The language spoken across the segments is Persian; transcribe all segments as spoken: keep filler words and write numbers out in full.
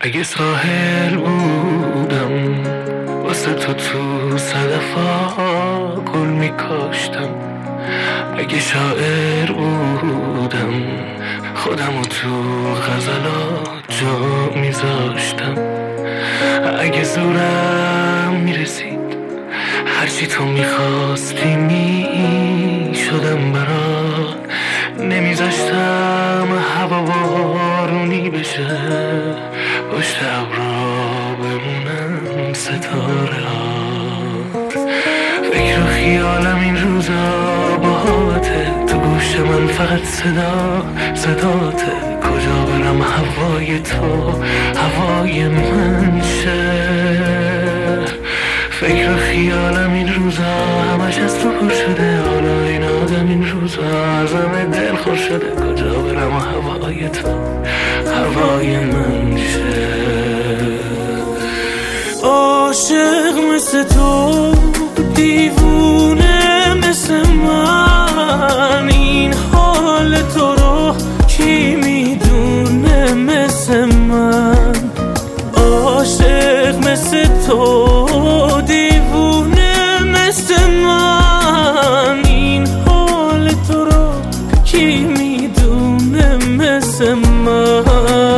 اگه ساحل بودم واسه تو تو صدفا گل میکاشتم، اگه شاعر بودم خودمو تو غزلات جا میذاشتم، اگه زورم میرسید هرچی تو میخواستی میشدم برات، نمیذاشتم هوا بارونی بشه پشت ابرا بمونم ستاره ها. فکر و خیالم این روزا باهاته، تو گوش من فقط صدا صداته، کجا برم هوای تو هوای من شه. فکر و خیالم این روزا همش از تو پر شده، حالا این آدم این روزا ازم دل خور شده، کجا برم هوای تو هوای من شه. عاشق مثل تو دیوونه مثل من، این حال تو رو کی میدونه مثل من. عاشق مثل تو دیوونه مثل من، این حال تو رو کی میدونه مثل من.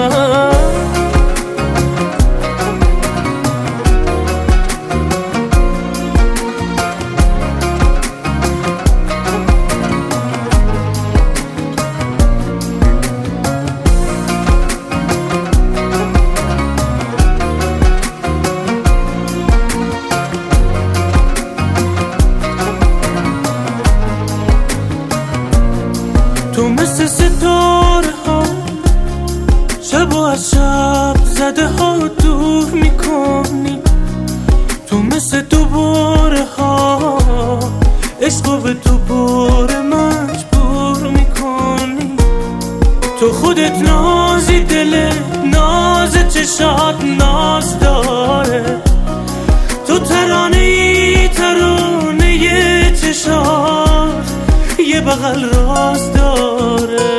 تو مثل ستاره ها شب و از شب زده ها دور میکنی، تو مثل دوباره ها عشق به دوباره مجبور میکنی. تو خودت نازی دل ناز چشات ناز داره، تو ترانه ای ترانه ی چشات یه بغل راز داره.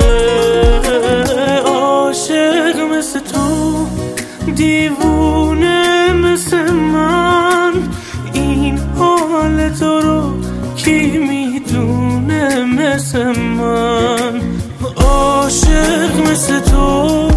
عاشق مثل تو دیوونه مثل من، این حال تو رو کی میدونه مثل من. عاشق مثل تو